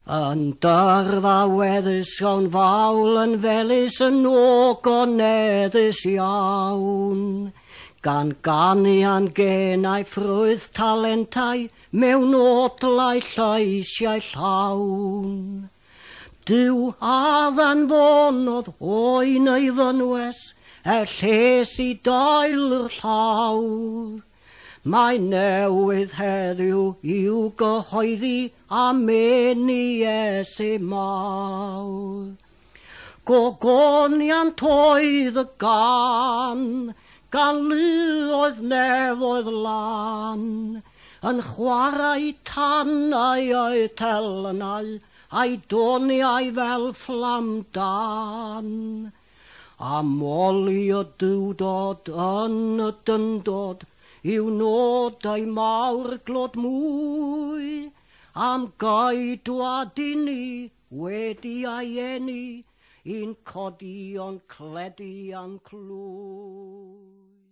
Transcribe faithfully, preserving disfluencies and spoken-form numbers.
Yn dyrfa weddus o'n fawl yn felys yn og o neddus iawn. Gan ganian genau ffrwydd talentau mewn odlau lleisiau llawn. Dyw addan fonodd oen ei fynwes, er lles i doel'r llawr. Mae newydd heddiw i'w gyhoeddi a meni Iesu mawr. Gogoniant oedd y gan, gan lyoedd nefoedd lan, yn chwarae tannau o'i telynau, a'i doniau fel fflamdan. A moli y dywdod yn y dyndod, yw nodau mawr glod mwy, am gaedwad i ni wedi ei eni, i'n codi o'n cledu am clwy.